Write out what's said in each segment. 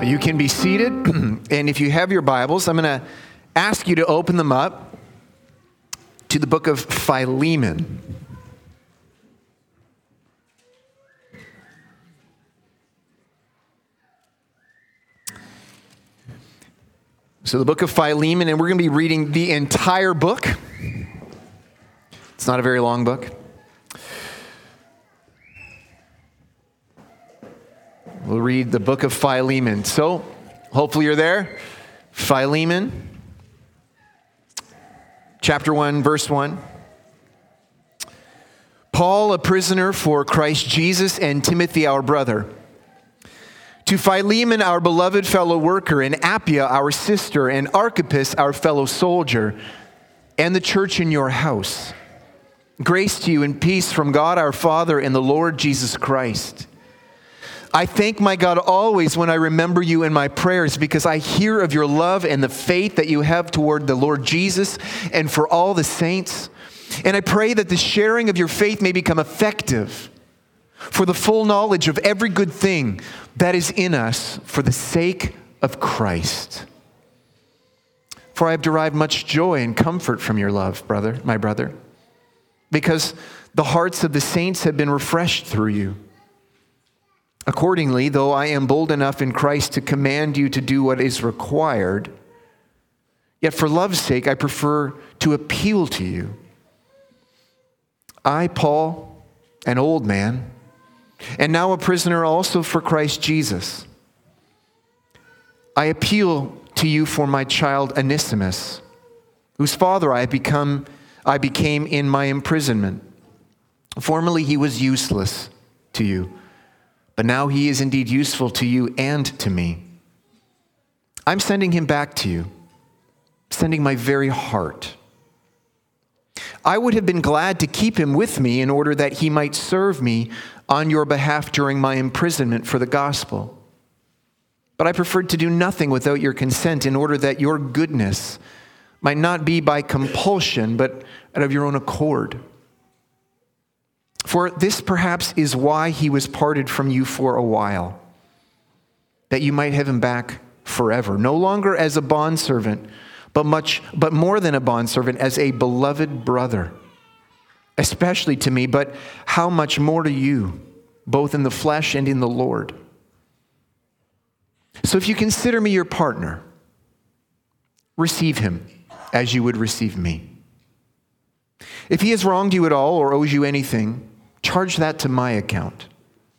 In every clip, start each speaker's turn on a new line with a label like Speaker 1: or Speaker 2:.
Speaker 1: You can be seated, and if you have your Bibles, I'm going to ask you to open them up to the book of Philemon. So the book of Philemon, and we're going to be reading the entire book. It's not a very long book. We'll read the book of Philemon. So, hopefully you're there. Philemon, chapter 1, verse 1. Paul, a prisoner for Christ Jesus, and Timothy, our brother. To Philemon, our beloved fellow worker, and Appia, our sister, and Archippus, our fellow soldier, and the church in your house. Grace to you and peace from God our Father and the Lord Jesus Christ. I thank my God always when I remember you in my prayers, because I hear of your love and the faith that you have toward the Lord Jesus and for all the saints. And I pray that the sharing of your faith may become effective for the full knowledge of every good thing that is in us for the sake of Christ. For I have derived much joy and comfort from your love, my brother, because the hearts of the saints have been refreshed through you. Accordingly, though I am bold enough in Christ to command you to do what is required, yet for love's sake I prefer to appeal to you. I, Paul, an old man, and now a prisoner also for Christ Jesus, I appeal to you for my child Onesimus, whose father I became in my imprisonment. Formerly he was useless to you, but now he is indeed useful to you and to me. I'm sending him back to you, sending my very heart. I would have been glad to keep him with me in order that he might serve me on your behalf during my imprisonment for the gospel. But I preferred to do nothing without your consent in order that your goodness might not be by compulsion, but out of your own accord. For this perhaps is why he was parted from you for a while, that you might have him back forever, no longer as a bondservant, but more than a bondservant, as a beloved brother, especially to me, but how much more to you, both in the flesh and in the Lord. So if you consider me your partner, receive him as you would receive me. If he has wronged you at all or owes you anything, charge that to my account.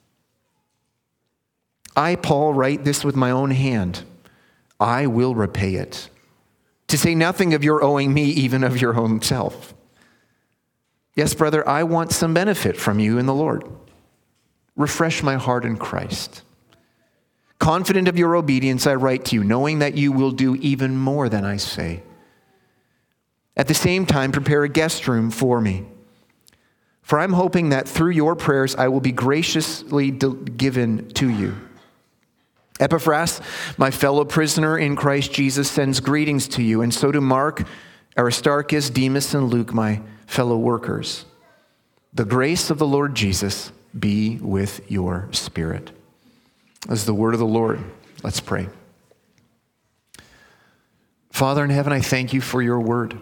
Speaker 1: I, Paul, write this with my own hand. I will repay it. To say nothing of your owing me, even of your own self. Yes, brother, I want some benefit from you in the Lord. Refresh my heart in Christ. Confident of your obedience, I write to you, knowing that you will do even more than I say. At the same time, prepare a guest room for me. For I'm hoping that through your prayers, I will be graciously given to you. Epaphras, my fellow prisoner in Christ Jesus, sends greetings to you, and so do Mark, Aristarchus, Demas, and Luke, my fellow workers. The grace of the Lord Jesus be with your spirit. This is the word of the Lord. Let's pray. Father in heaven, I thank you for your word.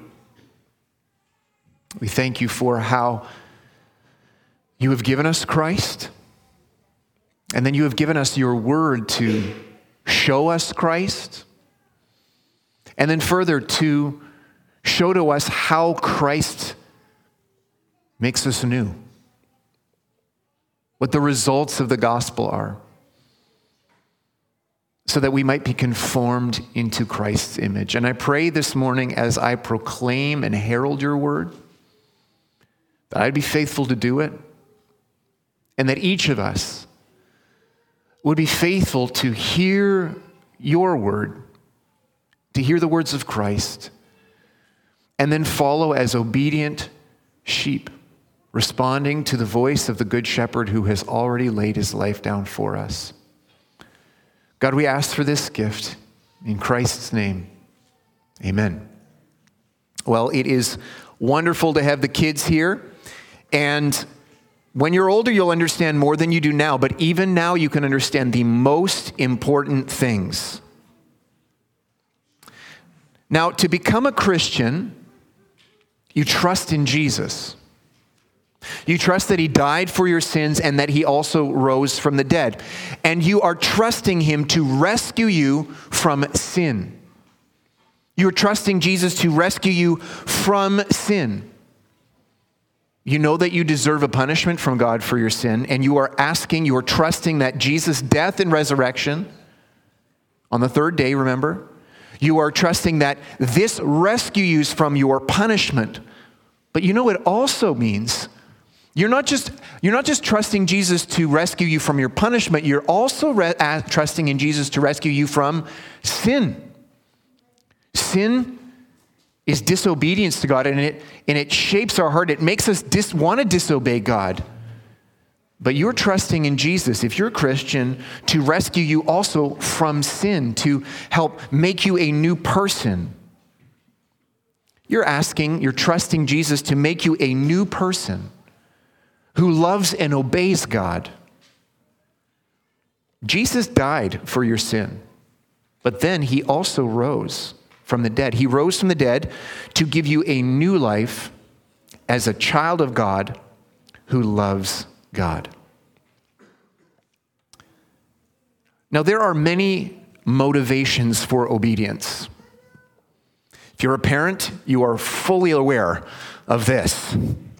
Speaker 1: We thank you for how you have given us Christ, and then you have given us your word to show us Christ, and then further to show to us how Christ makes us new, what the results of the gospel are, so that we might be conformed into Christ's image. And I pray this morning as I proclaim and herald your word, that I'd be faithful to do it, and that each of us would be faithful to hear your word, to hear the words of Christ, and then follow as obedient sheep, responding to the voice of the Good Shepherd who has already laid his life down for us. God, we ask for this gift in Christ's name. Amen. Well, it is wonderful to have the kids here, and When you're older, you'll understand more than you do now, but even now you can understand the most important things. Now, to become a Christian, you trust in Jesus. You trust that he died for your sins and that he also rose from the dead. And you are trusting him to rescue you from sin. You're trusting Jesus to rescue you from sin. You know that you deserve a punishment from God for your sin, and you are trusting that Jesus' death and resurrection on the third day, remember? You are trusting that this rescues you from your punishment. But you know what it also means? You're not just trusting Jesus to rescue you from your punishment, you're also trusting in Jesus to rescue you from sin. Sin is disobedience to God, and it shapes our heart. It makes us want to disobey God. But you're trusting in Jesus, if you're a Christian, to rescue you also from sin, to help make you a new person. You're trusting Jesus to make you a new person who loves and obeys God. Jesus died for your sin, but then he also rose from the dead. He rose from the dead to give you a new life as a child of God who loves God. Now, there are many motivations for obedience. If you're a parent, you are fully aware of this.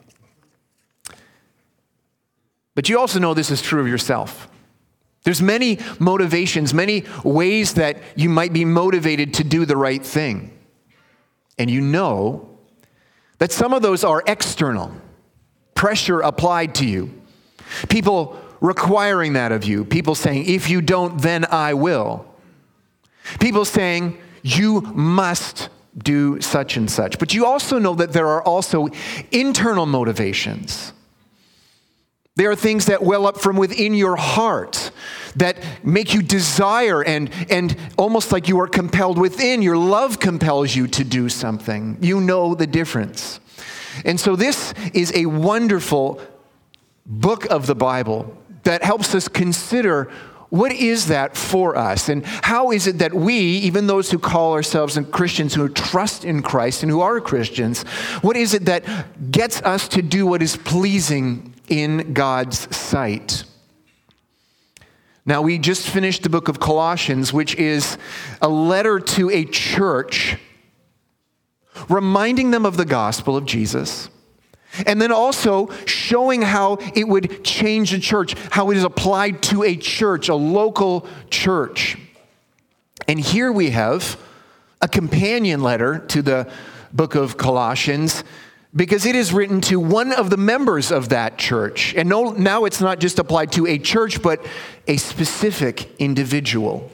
Speaker 1: But you also know this is true of yourself. There's many motivations, many ways that you might be motivated to do the right thing. And you know that some of those are external, pressure applied to you, people requiring that of you, people saying, if you don't, then I will. People saying, you must do such and such. But you also know that there are also internal motivations. There are things that well up from within your heart that make you desire and almost like you are compelled within. Your love compels you to do something. You know the difference. And so this is a wonderful book of the Bible that helps us consider what is that for us, and how is it that we, even those who call ourselves Christians, who trust in Christ and who are Christians, what is it that gets us to do what is pleasing in God's sight? Now, we just finished the book of Colossians, which is a letter to a church, reminding them of the gospel of Jesus, and then also showing how it would change the church, how it is applied to a church, a local church. And here we have a companion letter to the book of Colossians, because it is written to one of the members of that church. And now it's not just applied to a church, but a specific individual.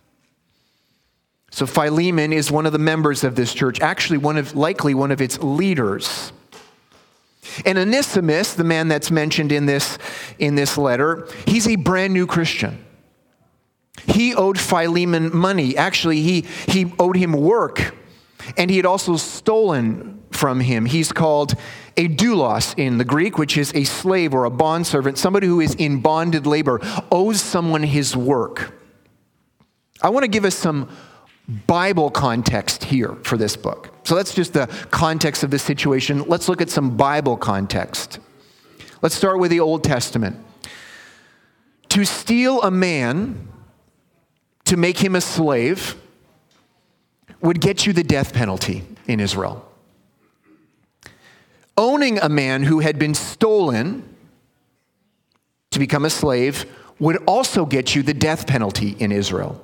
Speaker 1: So Philemon is one of the members of this church, actually likely one of its leaders. And Onesimus, the man that's mentioned in this letter, he's a brand new Christian. He owed Philemon money. Actually, he owed him work, and he had also stolen from him. He's called a doulos in the Greek, which is a slave or a bondservant, somebody who is in bonded labor, owes someone his work. I want to give us some Bible context here for this book. So that's just the context of the situation. Let's look at some Bible context. Let's start with the Old Testament. To steal a man, to make him a slave, would get you the death penalty in Israel. Owning a man who had been stolen to become a slave would also get you the death penalty in Israel.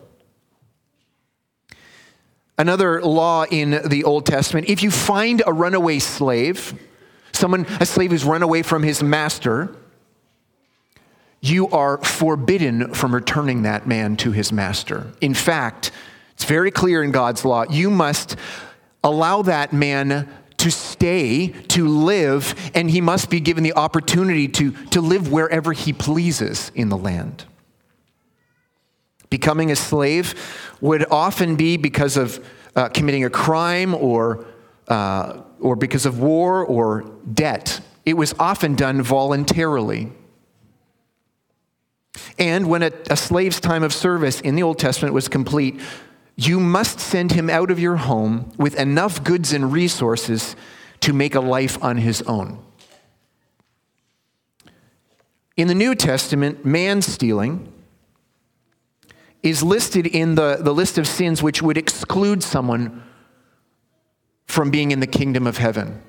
Speaker 1: Another law in the Old Testament, if you find a runaway slave, a slave who's run away from his master, you are forbidden from returning that man to his master. In fact, it's very clear in God's law, you must allow that man to stay, to live, and he must be given the opportunity to live wherever he pleases in the land. Becoming a slave would often be because of committing a crime or because of war or debt. it was often done voluntarily. And when a slave's time of service in the Old Testament was complete, you must send him out of your home with enough goods and resources to make a life on his own. In the New Testament, man-stealing is listed in the list of sins which would exclude someone from being in the kingdom of heaven.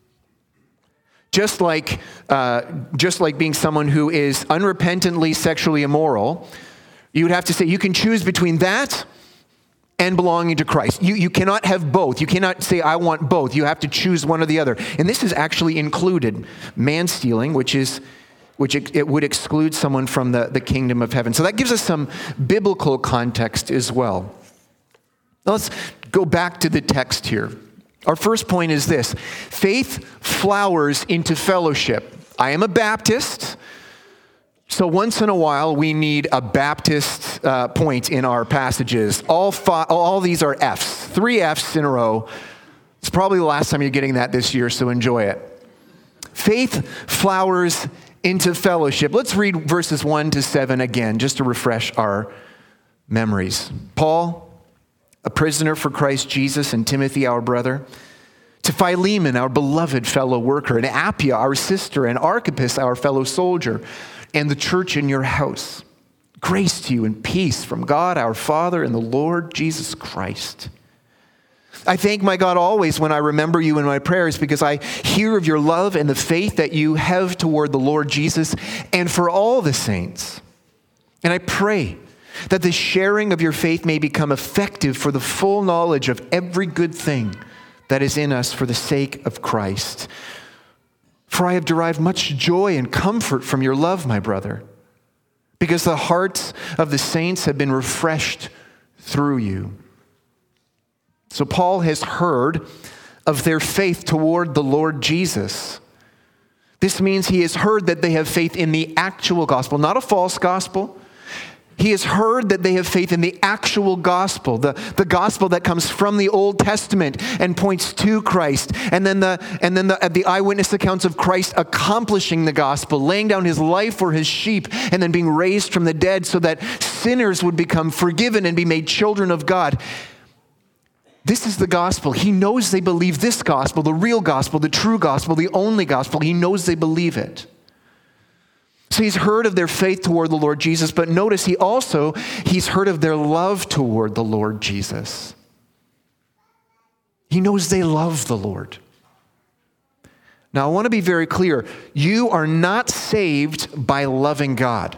Speaker 1: Just like being someone who is unrepentantly sexually immoral, you would have to say you can choose between that and belonging to Christ. You cannot have both. You cannot say, I want both. You have to choose one or the other. And this is actually included, man-stealing, which it would exclude someone from the kingdom of heaven. So that gives us some biblical context as well. Now let's go back to the text here. Our first point is this: faith flowers into fellowship. I am a Baptist, so once in a while we need a Baptist point in our passages. All these are Fs, 3 Fs in a row. It's probably the last time you're getting that this year, so enjoy it. Faith flowers into fellowship. Let's read verses 1 to 7 again, just to refresh our memories. Paul, a prisoner for Christ Jesus, and Timothy, our brother, to Philemon, our beloved fellow worker, and Apphia, our sister, and Archippus, our fellow soldier, and the church in your house. Grace to you and peace from God, our Father, and the Lord Jesus Christ. I thank my God always when I remember you in my prayers, because I hear of your love and the faith that you have toward the Lord Jesus and for all the saints. And I pray that the sharing of your faith may become effective for the full knowledge of every good thing that is in us for the sake of Christ. For I have derived much joy and comfort from your love, my brother, because the hearts of the saints have been refreshed through you. So Paul has heard of their faith toward the Lord Jesus. This means he has heard that they have faith in the actual gospel, not a false gospel. He has heard that they have faith in the actual gospel, the gospel that comes from the Old Testament and points to Christ. And then the eyewitness accounts of Christ accomplishing the gospel, laying down his life for his sheep, and then being raised from the dead so that sinners would become forgiven and be made children of God. This is the gospel. He knows they believe this gospel, the real gospel, the true gospel, the only gospel. He knows they believe it. So he's heard of their faith toward the Lord Jesus, but notice he's heard of their love toward the Lord Jesus. He knows they love the Lord. Now, I want to be very clear. You are not saved by loving God.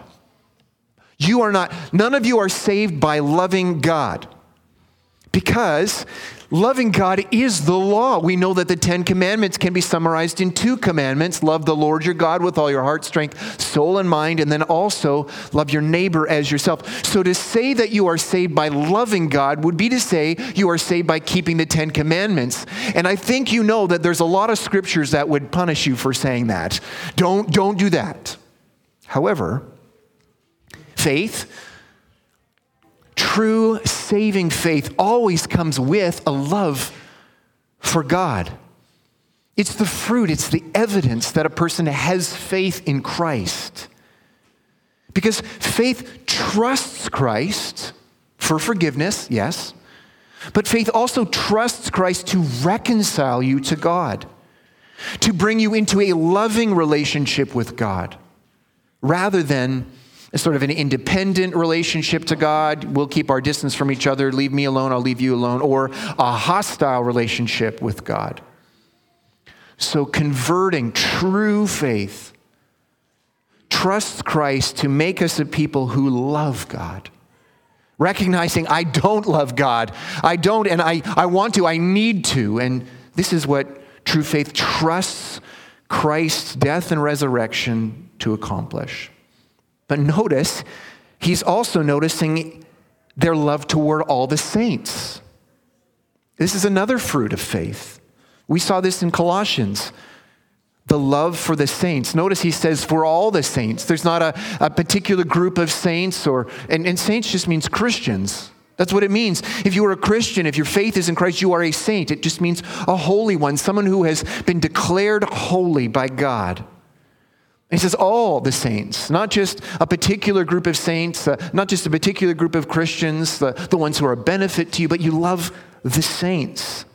Speaker 1: None of you are saved by loving God. Because loving God is the law. We know that the 10 commandments can be summarized in 2 commandments. Love the Lord your God with all your heart, strength, soul, and mind, and then also love your neighbor as yourself. So to say that you are saved by loving God would be to say you are saved by keeping the 10 commandments. And I think you know that there's a lot of scriptures that would punish you for saying that. Don't do that. However, faith, true saving faith, always comes with a love for God. It's the fruit, it's the evidence that a person has faith in Christ. Because faith trusts Christ for forgiveness, yes, but faith also trusts Christ to reconcile you to God, to bring you into a loving relationship with God, rather than a sort of an independent relationship to God. We'll keep our distance from each other. Leave me alone, I'll leave you alone. Or a hostile relationship with God. So converting true faith trusts Christ to make us a people who love God. Recognizing I don't love God. I don't, and I want to, I need to. And this is what true faith trusts Christ's death and resurrection to accomplish. But notice, he's also noticing their love toward all the saints. This is another fruit of faith. We saw this in Colossians, the love for the saints. Notice he says for all the saints. There's not a particular group of saints, and saints just means Christians. That's what it means. If you are a Christian, if your faith is in Christ, you are a saint. It just means a holy one, someone who has been declared holy by God. And he says all the saints, not just a particular group of saints, not just a particular group of Christians, the ones who are a benefit to you, but you love the saints.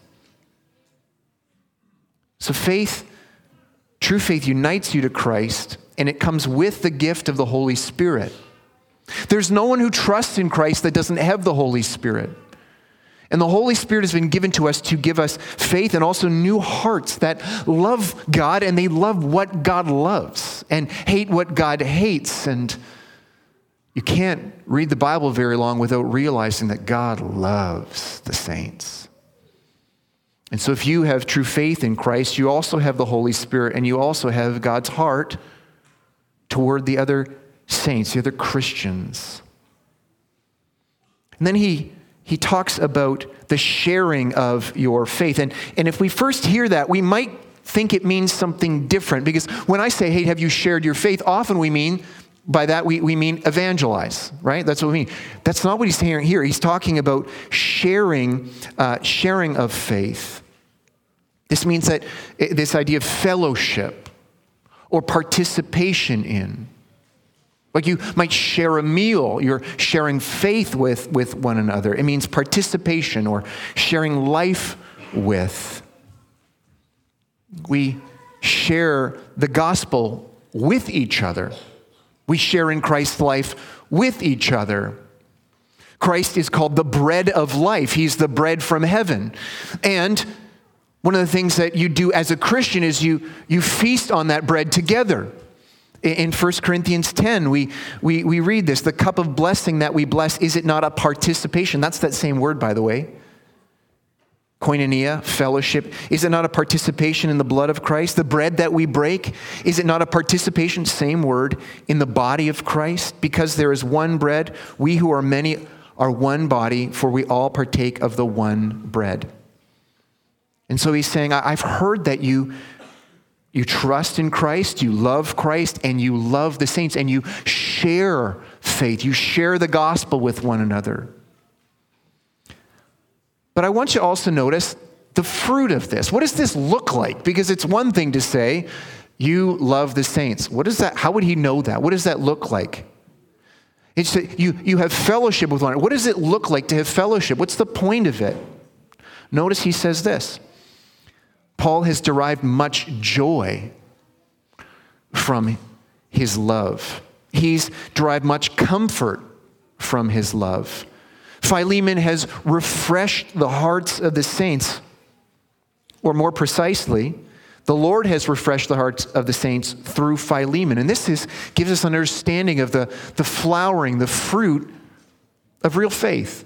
Speaker 1: So faith, true faith unites you to Christ, and it comes with the gift of the Holy Spirit. There's no one who trusts in Christ that doesn't have the Holy Spirit. And the Holy Spirit has been given to us to give us faith and also new hearts that love God, and they love what God loves and hate what God hates. And you can't read the Bible very long without realizing that God loves the saints. And so if you have true faith in Christ, you also have the Holy Spirit, and you also have God's heart toward the other saints, the other Christians. And then he talks about the sharing of your faith. And if we first hear that, we might think it means something different, because when I say, hey, have you shared your faith? Often we mean, by that we mean evangelize, right? That's what we mean. That's not what he's saying here. He's talking about sharing of faith. This means that this idea of fellowship or participation in. Like you might share a meal, you're sharing faith with one another. It means participation or sharing life with. We share the gospel with each other. We share in Christ's life with each other. Christ is called the bread of life. He's the bread from heaven. And one of the things that you do as a Christian is you feast on that bread together. In 1 Corinthians 10, we read this, the cup of blessing that we bless, is it not a participation? That's that same word, by the way. Koinonia, fellowship. Is it not a participation in the blood of Christ? The bread that we break, is it not a participation, same word, in the body of Christ? Because there is one bread, we who are many are one body, for we all partake of the one bread. And so he's saying, I've heard that you trust in Christ, you love Christ, and you love the saints, and you share faith. You share the gospel with one another. But I want you to also notice the fruit of this. What does this look like? Because it's one thing to say, you love the saints. What is that? How would he know that? What does that look like? It's that you have fellowship with one another. What does it look like to have fellowship? What's the point of it? Notice he says this. Paul has derived much joy from his love. He's derived much comfort from his love. Philemon has refreshed the hearts of the saints, or more precisely, the Lord has refreshed the hearts of the saints through Philemon. And this gives us an understanding of the flowering, the fruit of real faith.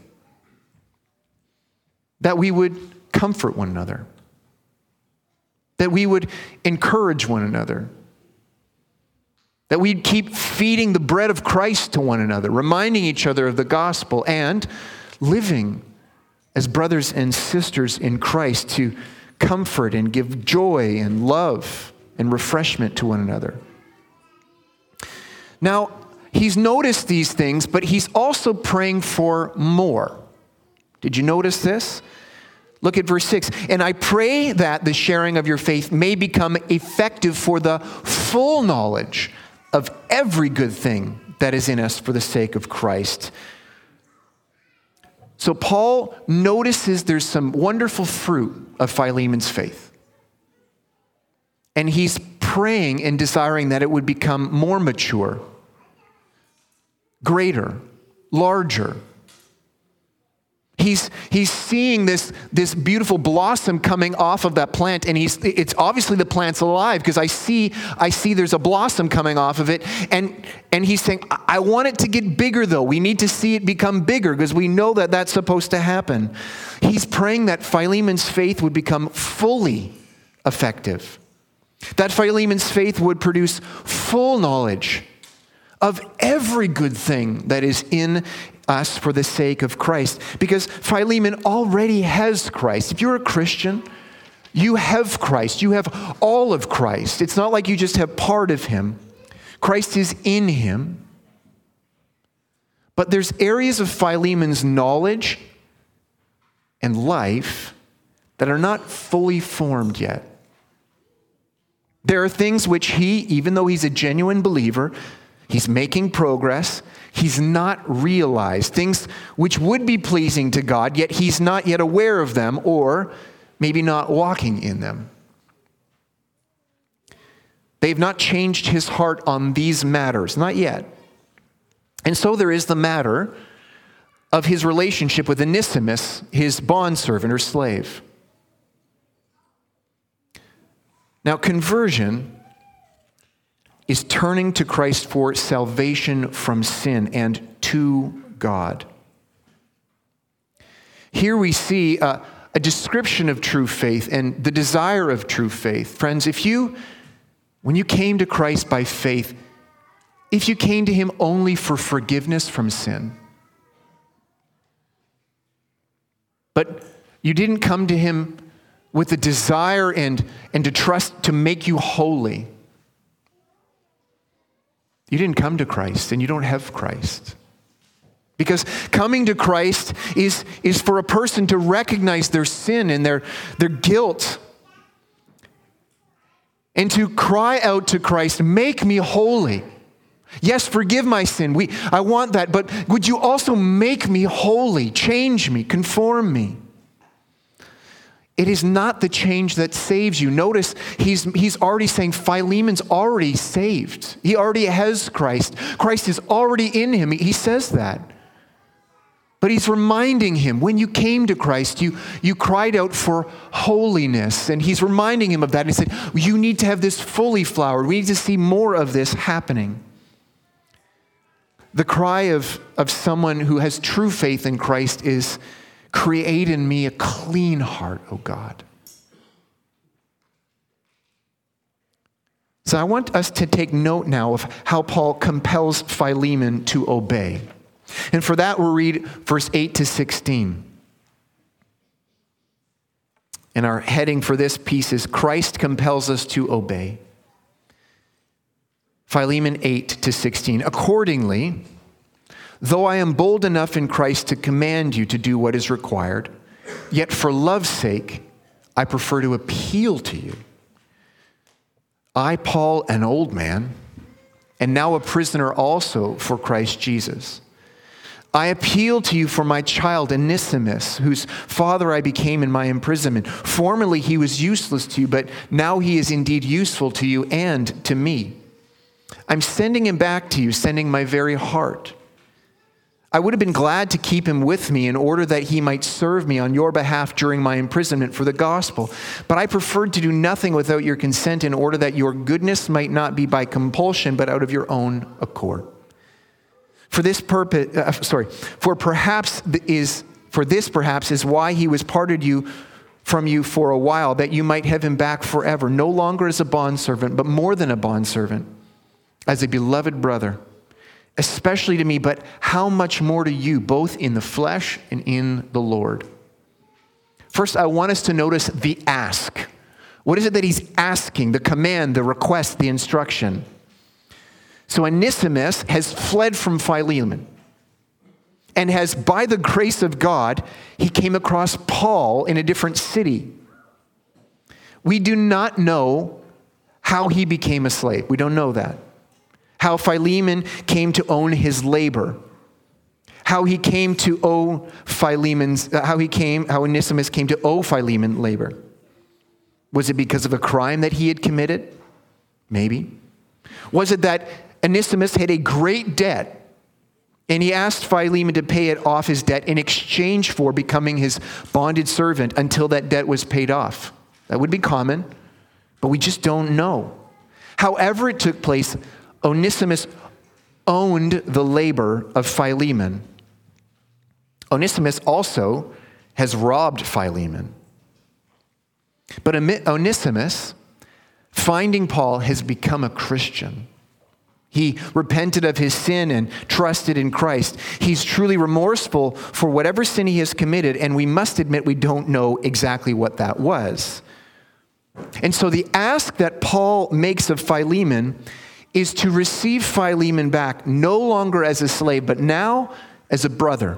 Speaker 1: That we would comfort one another. That we would encourage one another. That we'd keep feeding the bread of Christ to one another, reminding each other of the gospel, and living as brothers and sisters in Christ to comfort and give joy and love and refreshment to one another. Now, he's noticed these things, but he's also praying for more. Did you notice this? Look at verse 6. And I pray that the sharing of your faith may become effective for the full knowledge of every good thing that is in us for the sake of Christ. So Paul notices there's some wonderful fruit of Philemon's faith. And he's praying and desiring that it would become more mature, greater, larger. He's seeing this beautiful blossom coming off of that plant, and it's obviously the plant's alive, because I see there's a blossom coming off of it, and he's saying, I want it to get bigger though. We need to see it become bigger, because we know that that's supposed to happen. He's praying that Philemon's faith would become fully effective. That Philemon's faith would produce full knowledge of every good thing that is in us for the sake of Christ. Because Philemon already has Christ. If you're a Christian, you have Christ. You have all of Christ. It's not like you just have part of him. Christ is in him. But there's areas of Philemon's knowledge and life that are not fully formed yet. There are things which he, even though he's a genuine believer, he's making progress, he's not realized. Things which would be pleasing to God, yet he's not yet aware of them, or maybe not walking in them. They've not changed his heart on these matters, not yet. And so there is the matter of his relationship with Onesimus, his bondservant or slave. Now, conversion is turning to Christ for salvation from sin and to God. Here we see a description of true faith and the desire of true faith. Friends, when you came to Christ by faith, if you came to him only for forgiveness from sin, but you didn't come to him with the desire and to trust to make you holy, you didn't come to Christ, and you don't have Christ. Because coming to Christ is for a person to recognize their sin and their guilt, and to cry out to Christ, make me holy. Yes, forgive my sin. I want that, but would you also make me holy, change me, conform me? It is not the change that saves you. Notice he's already saying Philemon's already saved. He already has Christ. Christ is already in him. He says that. But he's reminding him, when you came to Christ, you cried out for holiness. And he's reminding him of that. And he said, you need to have this fully flowered. We need to see more of this happening. The cry of someone who has true faith in Christ is, create in me a clean heart, O God. So I want us to take note now of how Paul compels Philemon to obey. And for that, we'll read verse 8 to 16. And our heading for this piece is, Christ compels us to obey. Philemon 8 to 16. Accordingly, though I am bold enough in Christ to command you to do what is required, yet for love's sake, I prefer to appeal to you. I, Paul, an old man, and now a prisoner also for Christ Jesus. I appeal to you for my child Onesimus, whose father I became in my imprisonment. Formerly he was useless to you, but now he is indeed useful to you and to me. I'm sending him back to you, sending my very heart. I would have been glad to keep him with me in order that he might serve me on your behalf during my imprisonment for the gospel. But I preferred to do nothing without your consent in order that your goodness might not be by compulsion, but out of your own accord. For this perhaps is why he was parted from you for a while, that you might have him back forever, no longer as a bondservant, but more than a bondservant, as a beloved brother, especially to me, but how much more to you, both in the flesh and in the Lord. First, I want us to notice the ask. What is it that he's asking? The command, the request, the instruction. So Onesimus has fled from Philemon and has, by the grace of God, he came across Paul in a different city. We do not know how he became a slave. We don't know that. How Philemon came to own his labor. How he came to owe how Onesimus came to owe Philemon labor. Was it because of a crime that he had committed? Maybe. Was it that Onesimus had a great debt and he asked Philemon to pay it off his debt in exchange for becoming his bonded servant until that debt was paid off? That would be common, but we just don't know. However it took place, Onesimus owned the labor of Philemon. Onesimus also has robbed Philemon. But Onesimus, finding Paul, has become a Christian. He repented of his sin and trusted in Christ. He's truly remorseful for whatever sin he has committed, and we must admit we don't know exactly what that was. And so the ask that Paul makes of Philemon is to receive Philemon back no longer as a slave, but now as a brother.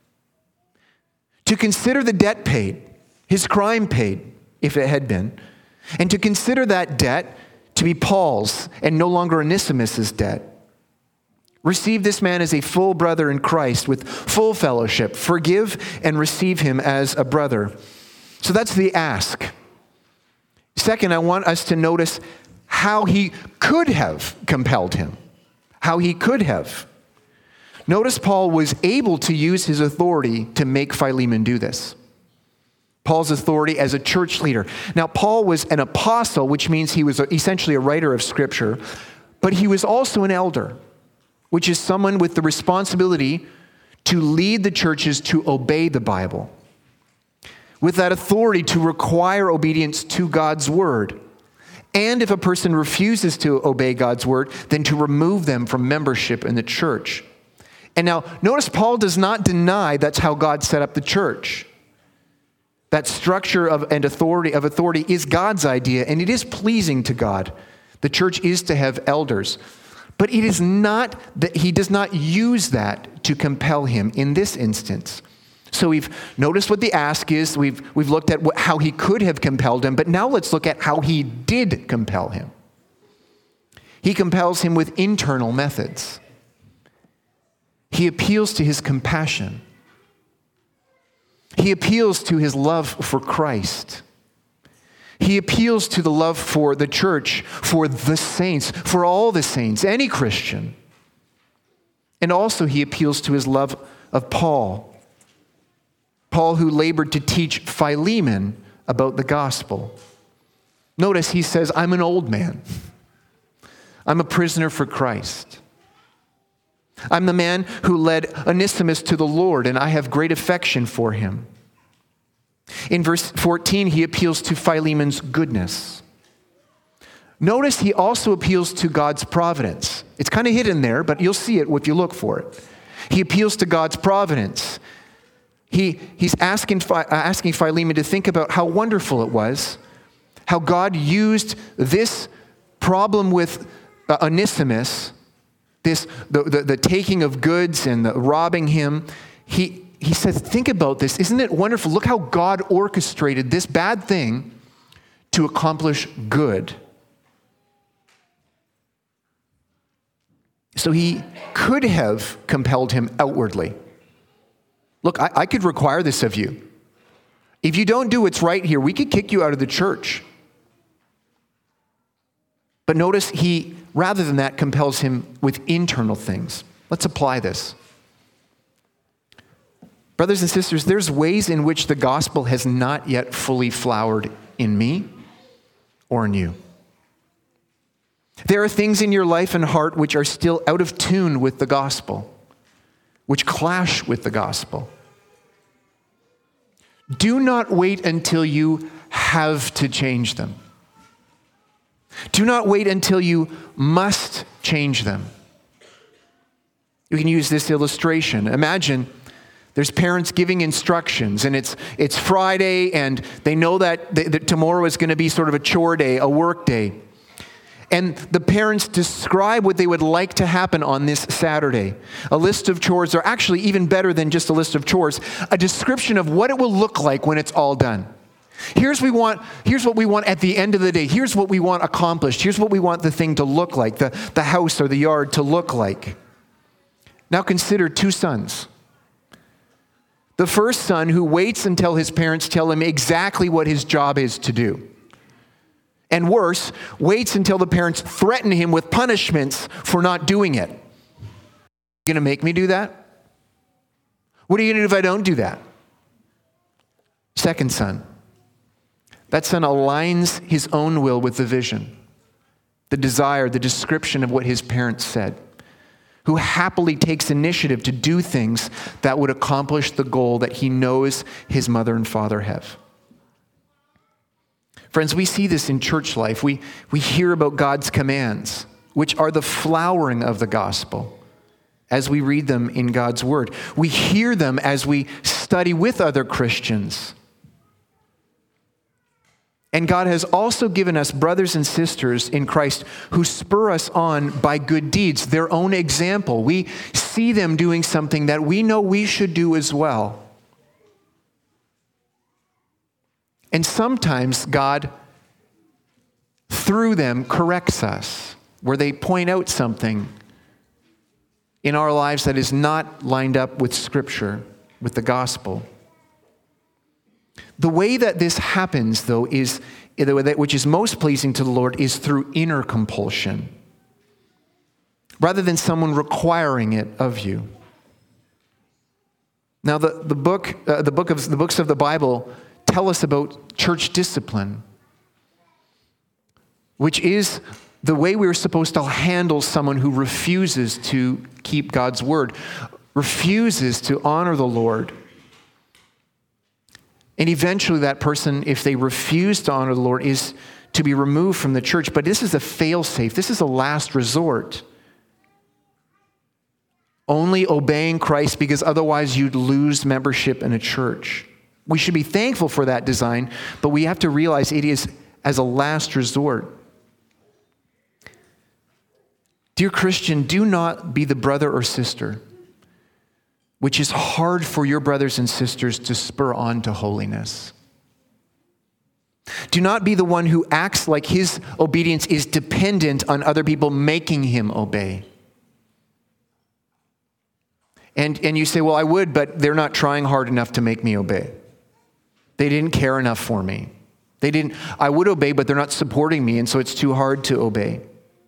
Speaker 1: To consider the debt paid, his crime paid, if it had been, and to consider that debt to be Paul's and no longer Onesimus' debt. Receive this man as a full brother in Christ with full fellowship. Forgive and receive him as a brother. So that's the ask. Second, I want us to notice how he could have compelled him. How he could have. Notice Paul was able to use his authority to make Philemon do this. Paul's authority as a church leader. Now, Paul was an apostle, which means he was essentially a writer of Scripture, but he was also an elder, which is someone with the responsibility to lead the churches to obey the Bible, with that authority to require obedience to God's word. And if a person refuses to obey God's word, then to remove them from membership in the church. And now, notice Paul does not deny that's how God set up the church. That structure of authority is God's idea, and it is pleasing to God. The church is to have elders. But it is not that he does not use that to compel him in this instance. So we've noticed what the ask is. We've looked at how he could have compelled him, but now let's look at how he did compel him. He compels him with internal methods. He appeals to his compassion. He appeals to his love for Christ. He appeals to the love for the church, for the saints, for all the saints, any Christian. And also he appeals to his love of Paul. Paul who labored to teach Philemon about the gospel. Notice he says, I'm an old man. I'm a prisoner for Christ. I'm the man who led Onesimus to the Lord, and I have great affection for him. In verse 14, he appeals to Philemon's goodness. Notice he also appeals to God's providence. It's kind of hidden there, but you'll see it if you look for it. He appeals to God's providence. He's asking Philemon to think about how wonderful it was, how God used this problem with Onesimus, the taking of goods and the robbing him. He says, think about this. Isn't it wonderful? Look how God orchestrated this bad thing to accomplish good. So he could have compelled him outwardly. Look, I could require this of you. If you don't do what's right here, we could kick you out of the church. But notice he, rather than that, compels him with internal things. Let's apply this. Brothers and sisters, there's ways in which the gospel has not yet fully flowered in me or in you. There are things in your life and heart which are still out of tune with the gospel, which clash with the gospel. Do not wait until you have to change them. Do not wait until you must change them. You can use this illustration. Imagine there's parents giving instructions, and it's Friday, and they know that tomorrow is going to be sort of a chore day, a work day. And the parents describe what they would like to happen on this Saturday. A list of chores, or actually even better than just a list of chores, a description of what it will look like when it's all done. Here's what we want at the end of the day. Here's what we want accomplished. Here's what we want the thing to look like, the house or the yard to look like. Now consider two sons. The first son who waits until his parents tell him exactly what his job is to do. And worse, waits until the parents threaten him with punishments for not doing it. You going to make me do that? What are you going to do if I don't do that? Second son. That son aligns his own will with the vision, the desire, the description of what his parents said, who happily takes initiative to do things that would accomplish the goal that he knows his mother and father have. Friends, we see this in church life. We hear about God's commands, which are the flowering of the gospel as we read them in God's word. We hear them as we study with other Christians. And God has also given us brothers and sisters in Christ who spur us on by good deeds, their own example. We see them doing something that we know we should do as well. And sometimes God, through them, corrects us, where they point out something in our lives that is not lined up with Scripture, with the gospel. The way that this happens, though, is which is most pleasing to the Lord, is through inner compulsion, rather than someone requiring it of you. Now, the books of the Bible tell us about church discipline, which is the way we're supposed to handle someone who refuses to keep God's word, refuses to honor the Lord. And eventually that person, if they refuse to honor the Lord, is to be removed from the church. But this is a fail-safe. This is a last resort. Only obeying Christ, because otherwise you'd lose membership in a church. We should be thankful for that design, but we have to realize it is as a last resort. Dear Christian, do not be the brother or sister which is hard for your brothers and sisters to spur on to holiness. Do not be the one who acts like his obedience is dependent on other people making him obey. And you say, well, I would, but they're not trying hard enough to make me obey. They didn't care enough for me. I would obey, but they're not supporting me, and so it's too hard to obey.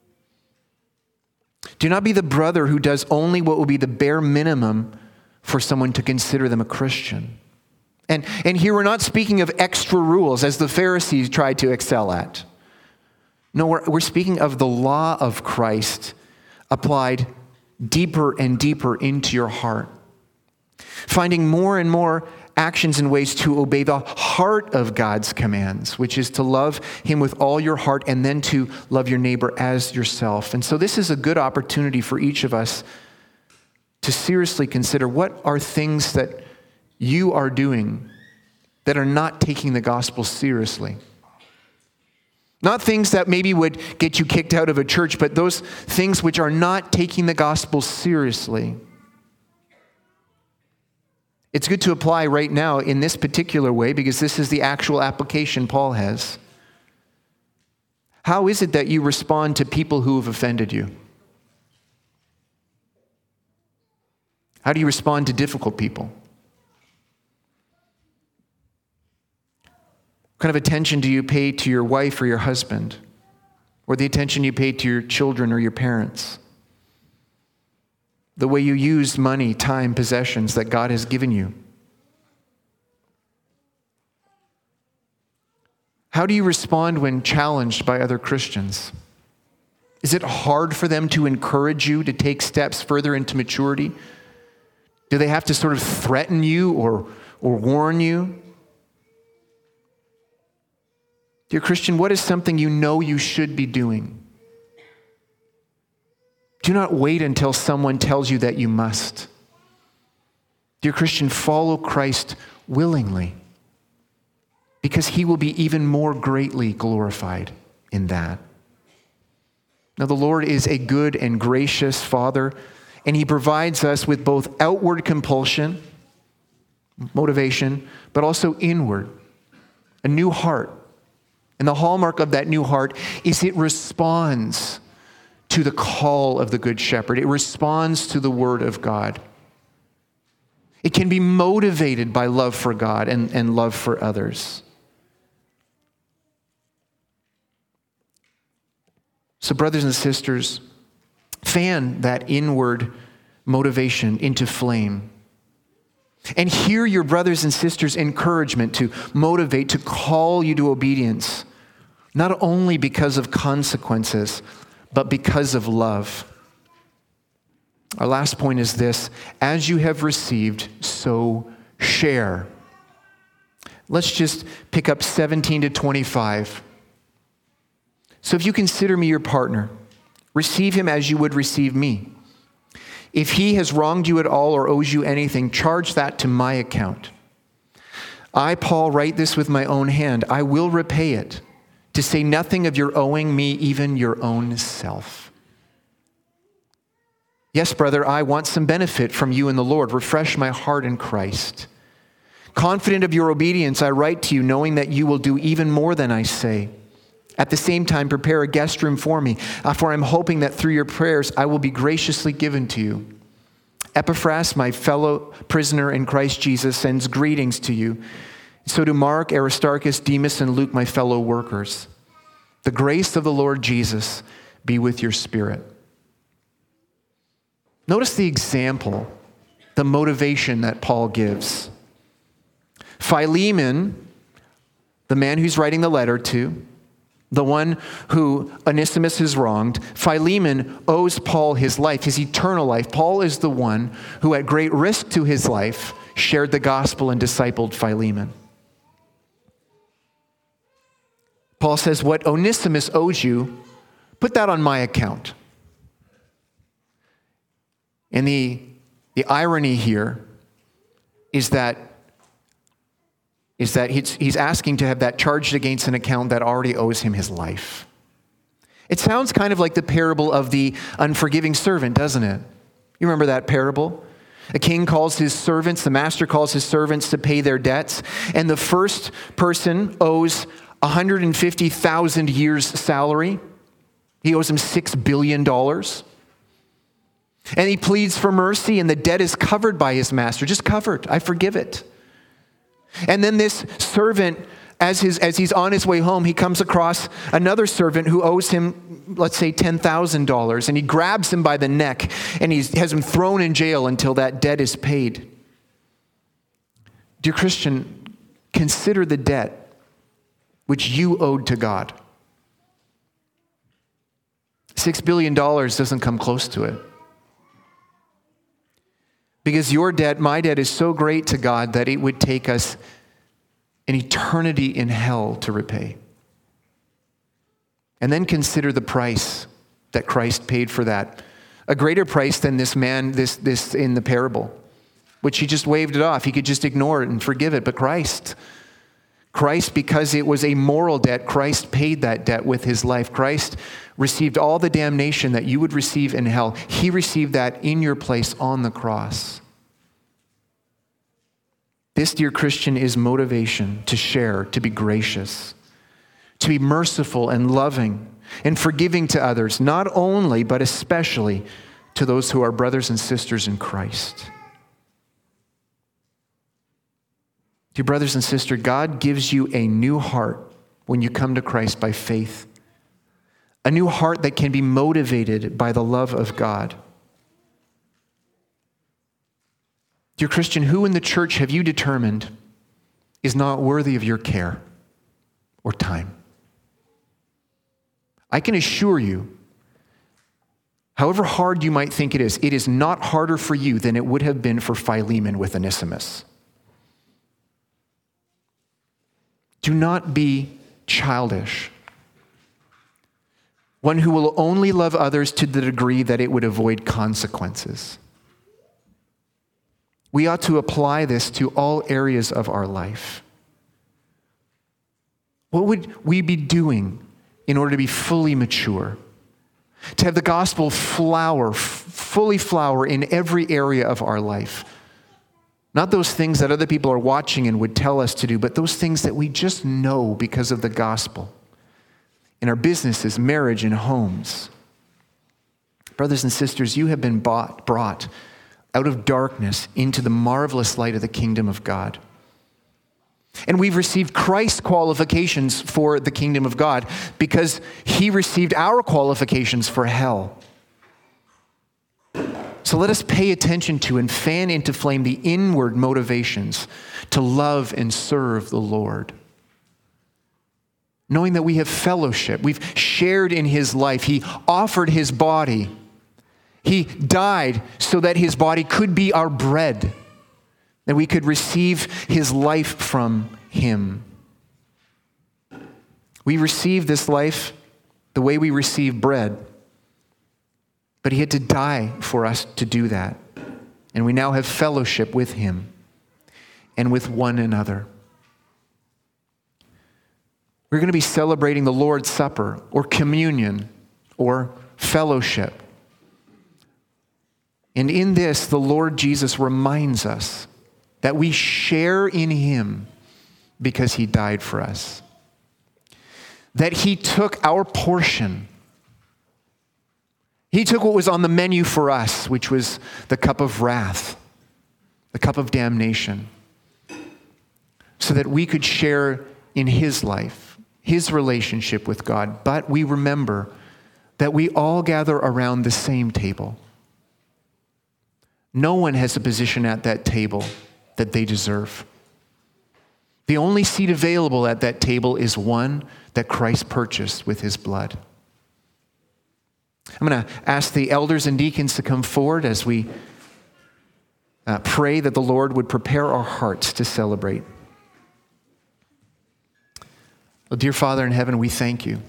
Speaker 1: Do not be the brother who does only what will be the bare minimum for someone to consider them a Christian. And here we're not speaking of extra rules as the Pharisees tried to excel at. No, we're speaking of the law of Christ applied deeper and deeper into your heart. Finding more and more actions and ways to obey the heart of God's commands, which is to love him with all your heart and then to love your neighbor as yourself. And so this is a good opportunity for each of us to seriously consider what are things that you are doing that are not taking the gospel seriously. Not things that maybe would get you kicked out of a church, but those things which are not taking the gospel seriously. It's good to apply right now in this particular way because this is the actual application Paul has. How is it that you respond to people who have offended you? How do you respond to difficult people? What kind of attention do you pay to your wife or your husband? Or the attention you pay to your children or your parents? The way you use money, time, possessions that God has given you? How do you respond when challenged by other Christians? Is it hard for them to encourage you to take steps further into maturity? Do they have to sort of threaten you or warn you? Dear Christian, what is something you know you should be doing? Do not wait until someone tells you that you must. Dear Christian, follow Christ willingly, because he will be even more greatly glorified in that. Now, the Lord is a good and gracious Father, and he provides us with both outward compulsion, motivation, but also inward, a new heart. And the hallmark of that new heart is it responds to the call of the Good Shepherd. It responds to the Word of God. It can be motivated by love for God and love for others. So, brothers and sisters, fan that inward motivation into flame. And hear your brothers and sisters' encouragement to motivate, to call you to obedience, not only because of consequences, but because of love. Our last point is this: as you have received, so share. Let's just pick up 17 to 25. So if you consider me your partner, receive him as you would receive me. If he has wronged you at all or owes you anything, charge that to my account. I, Paul, write this with my own hand. I will repay it, to say nothing of your owing me even your own self. Yes, brother, I want some benefit from you in the Lord. Refresh my heart in Christ. Confident of your obedience, I write to you, knowing that you will do even more than I say. At the same time, prepare a guest room for me, for I'm hoping that through your prayers I will be graciously given to you. Epaphras, my fellow prisoner in Christ Jesus, sends greetings to you. So do Mark, Aristarchus, Demas, and Luke, my fellow workers. The grace of the Lord Jesus be with your spirit. Notice the example, the motivation that Paul gives. Philemon, the man who's writing the letter to, the one who Onesimus has wronged, Philemon owes Paul his life, his eternal life. Paul is the one who, at great risk to his life, shared the gospel and discipled Philemon. Paul says, what Onesimus owes you, put that on my account. And the irony here is that he's asking to have that charged against an account that already owes him his life. It sounds kind of like the parable of the unforgiving servant, doesn't it? You remember that parable? A king calls his servants, the master calls his servants to pay their debts, and the first person owes 150,000 years' salary. He owes him $6 billion. And he pleads for mercy, and the debt is covered by his master. Just covered. I forgive it. And then this servant, as he's on his way home, he comes across another servant who owes him, let's say, $10,000. And he grabs him by the neck, and he has him thrown in jail until that debt is paid. Dear Christian, consider the debt which you owed to God. $6 billion doesn't come close to it. Because your debt, my debt, is so great to God that it would take us an eternity in hell to repay. And then consider the price that Christ paid for that. A greater price than this man, this in the parable, which he just waved it off. He could just ignore it and forgive it. But Christ, because it was a moral debt, Christ paid that debt with his life. Christ received all the damnation that you would receive in hell. He received that in your place on the cross. This, dear Christian, is motivation to share, to be gracious, to be merciful and loving and forgiving to others, not only, but especially to those who are brothers and sisters in Christ. Dear brothers and sisters, God gives you a new heart when you come to Christ by faith. A new heart that can be motivated by the love of God. Dear Christian, who in the church have you determined is not worthy of your care or time? I can assure you, however hard you might think it is not harder for you than it would have been for Philemon with Onesimus. Do not be childish. One who will only love others to the degree that it would avoid consequences. We ought to apply this to all areas of our life. What would we be doing in order to be fully mature? To have the gospel fully flower in every area of our life. Not those things that other people are watching and would tell us to do, but those things that we just know because of the gospel. In our businesses, marriage, and homes. Brothers and sisters, you have been brought out of darkness into the marvelous light of the kingdom of God. And we've received Christ's qualifications for the kingdom of God because he received our qualifications for hell. So let us pay attention to and fan into flame the inward motivations to love and serve the Lord. Knowing that we have fellowship, we've shared in his life. He offered his body. He died so that his body could be our bread, that we could receive his life from him. We receive this life the way we receive bread, but he had to die for us to do that. And we now have fellowship with him and with one another. We're going to be celebrating the Lord's Supper or communion or fellowship. And in this, the Lord Jesus reminds us that we share in him because he died for us. That he took our portion. He took what was on the menu for us, which was the cup of wrath, the cup of damnation, so that we could share in his life, his relationship with God. But we remember that we all gather around the same table. No one has a position at that table that they deserve. The only seat available at that table is one that Christ purchased with his blood. I'm going to ask the elders and deacons to come forward as we pray that the Lord would prepare our hearts to celebrate. Well, dear Father in heaven, we thank you.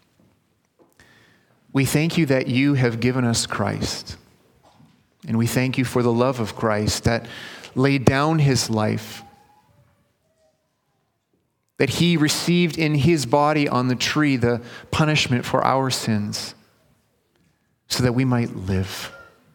Speaker 1: We thank you that you have given us Christ. And we thank you for the love of Christ that laid down his life, that he received in his body on the tree the punishment for our sins so that we might live.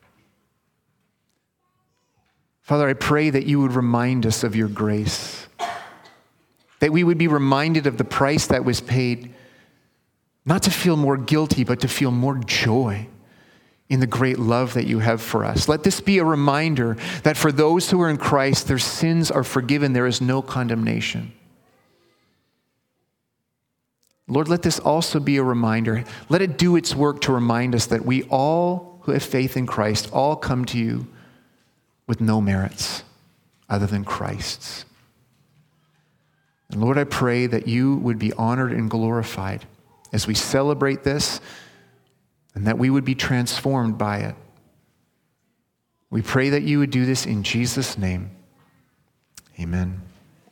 Speaker 1: Father, I pray that you would remind us of your grace, that we would be reminded of the price that was paid, not to feel more guilty, but to feel more joy in the great love that you have for us. Let this be a reminder that for those who are in Christ, their sins are forgiven. There is no condemnation. Lord, let this also be a reminder. Let it do its work to remind us that we all who have faith in Christ all come to you with no merits other than Christ's. And Lord, I pray that you would be honored and glorified as we celebrate this, and that we would be transformed by it. We pray that you would do this in Jesus' name. Amen.